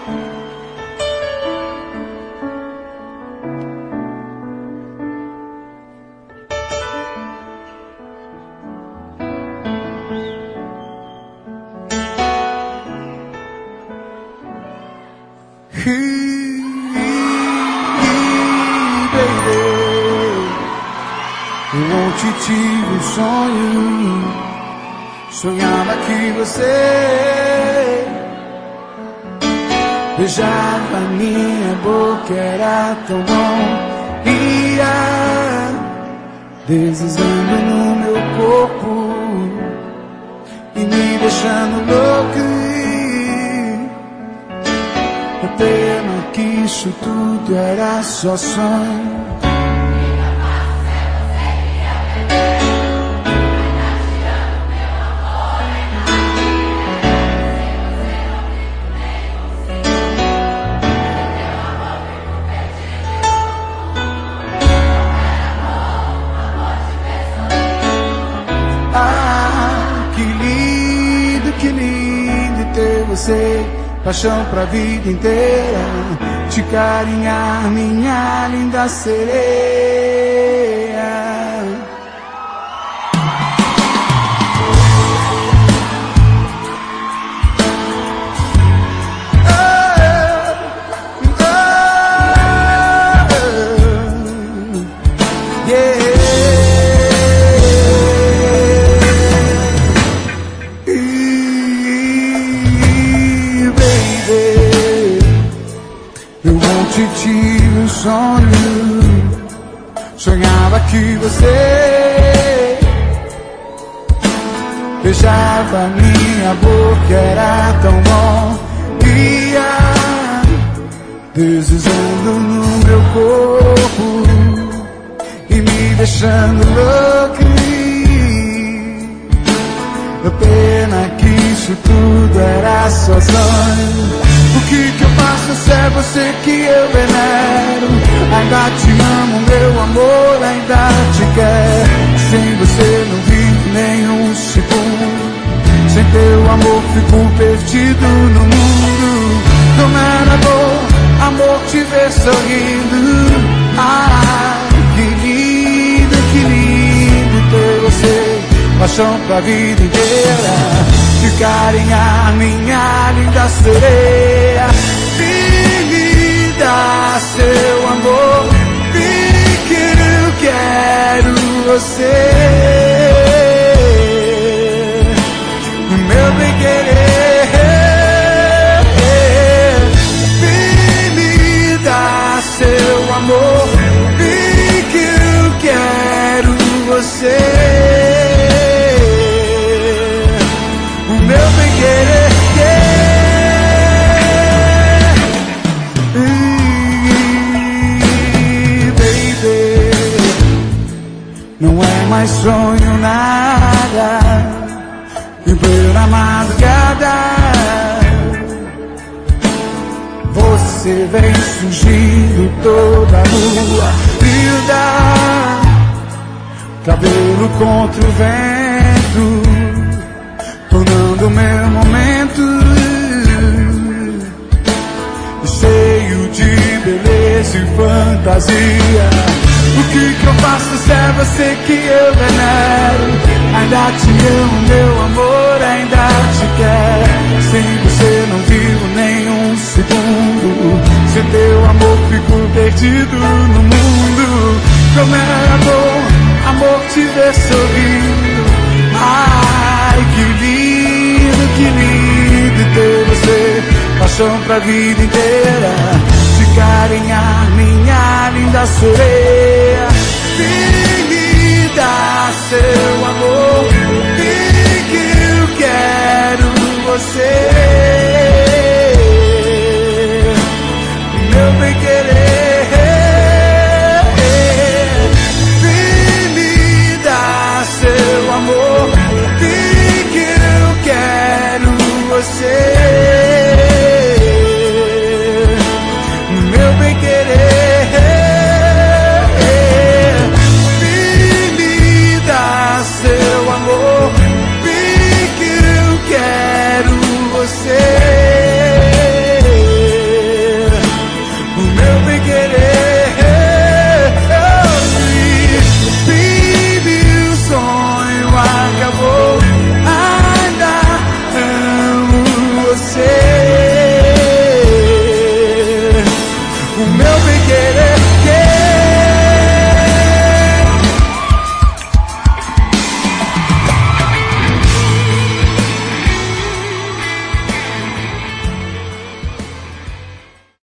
Ontem tive um sonho, sonhava que você beijava minha boca, era tão bom, ia deslizando no meu corpo e me deixando louco. A pena que isso tudo era só sonho. Você, paixão pra vida inteira, te carinhar, minha linda sereia. Tive um sonho, sonhava que você beijava minha boca, era tão bom, ia deslizando no meu corpo e me deixando louco. A pena que isso tudo era só sonho. O que eu faço se é você que eu venero? Ainda te amo, meu amor, ainda te quero. Sem você não vivo nem um segundo. Sem teu amor fico perdido no mundo. Como era bom, amor, te ver sorrindo. Ai, que lindo ter você. Paixão pra vida inteira, te carinhar, minha linda sereia. Me dá seu amor, vem que eu quero você. Meu bem querer, me dá seu amor, vem que eu quero você. Meu bem querer, baby, não é mais sonho nada, em plena madrugada, você vem surgindo toda nua, linda, cabelo contra o vento, tornando meu momento cheio de beleza e fantasia. O que eu faço se é você que eu venero? Ainda te amo, meu amor, ainda te quero. Sem você não vivo nem um segundo. Sem teu amor fico perdido no mundo. Como é bom, amor, te ver sorrindo. Ai, que lindo ter você. Paixão pra vida inteira, te carinhar, minha linda sereia. Vem me dar seu amor, vem que eu quero você.